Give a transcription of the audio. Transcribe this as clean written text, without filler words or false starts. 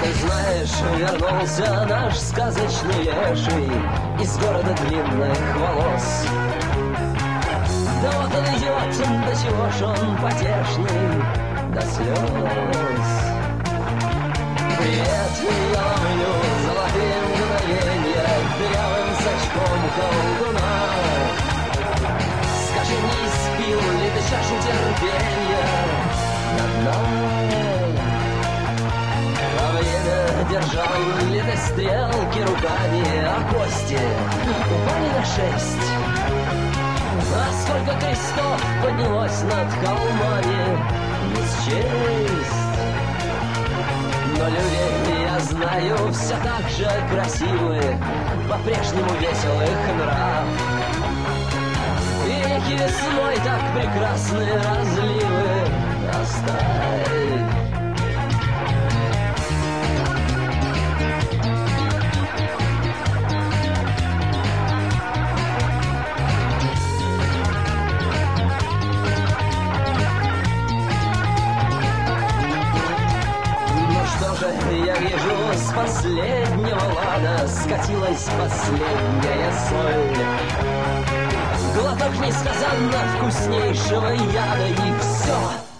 Ты знаешь, вернулся наш сказочный леший из города длинных волос. Да вот он идет, до чего ж он потешный, до слез. Привет, я ловлю золотые мгновенья дырявым сачком колдуна. Скажи, не испил ли ты чашу терпенья на дно? Во время держал ли ты стрелки руками, а кости упали на 6? А сколько крестов поднялось над холмами, не счесть. Но люди, я знаю, все так же красивы, по-прежнему весел их нрав. И реки весной так прекрасны разливы, оставь. Я вижу, с последнего лада скатилась последняя соль. Глоток несказанно вкуснейшего яда, и все.